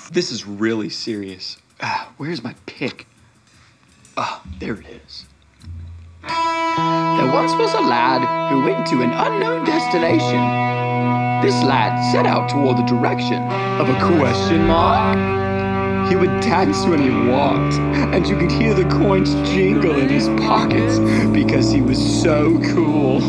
This is really serious. Where's my pick? There it is. There once was a lad who went to an unknown destination. This lad set out toward the direction of a question mark. He would dance when he walked, and you could hear the coins jingle in his pockets because he was so cool.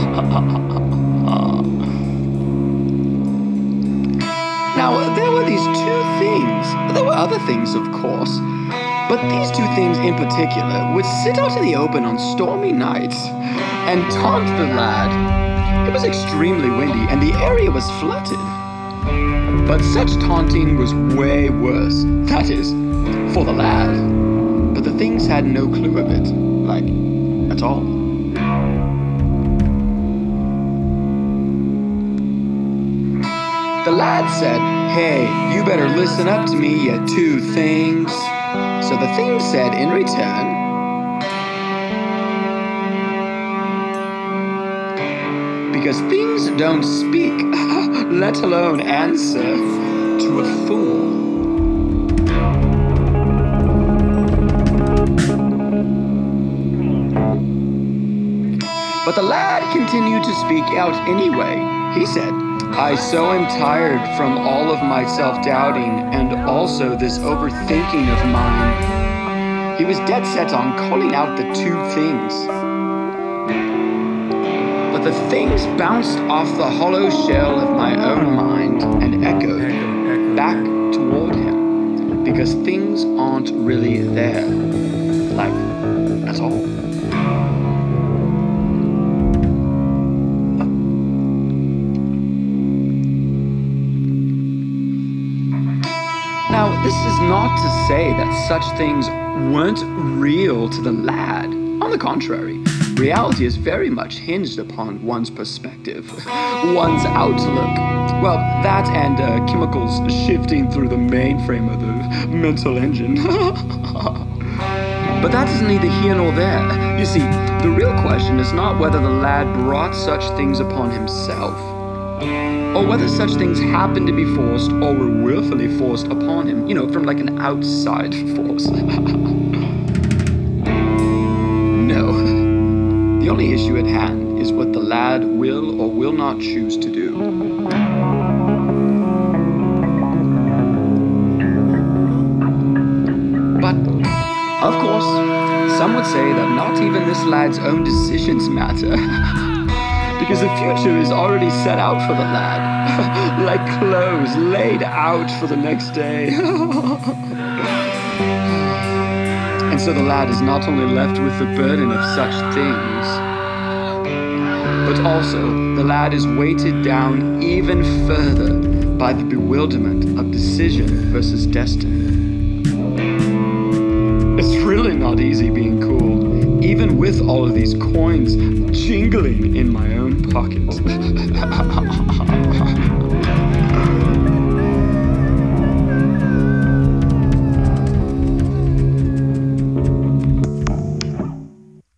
Now, there were these two things. There were other things, of course. But these two things in particular would sit out in the open on stormy nights and taunt the lad. It was extremely windy and the area was flooded. But such taunting was way worse, that is, for the lad. But the things had no clue of it, like, at all. The lad said, "Hey, you better listen up to me, you two things." So the thing said in return, "Because things don't speak, let alone answer to a fool." But the lad continued to speak out anyway. He said, "I so am tired from all of my self-doubting and also this overthinking of mine." He was dead set on calling out the two things. But the things bounced off the hollow shell of my own mind and echoed back toward him, because things aren't really there, like, at all. Now, this is not to say that such things weren't real to the lad. On the contrary, reality is very much hinged upon one's perspective, one's outlook. Well, that and chemicals shifting through the mainframe of the mental engine. But that is neither here nor there. You see, the real question is not whether the lad brought such things upon himself, or whether such things happened to be forced or were willfully forced upon him, from like an outside force. No. The only issue at hand is what the lad will or will not choose to do. But, of course, some would say that not even this lad's own decisions matter. Because the future is already set out for the lad, like clothes laid out for the next day. And so the lad is not only left with the burden of such things, but also the lad is weighted down even further by the bewilderment of decision versus destiny. It's really not easy being cool, even with all of these coins jingling in my own pocket.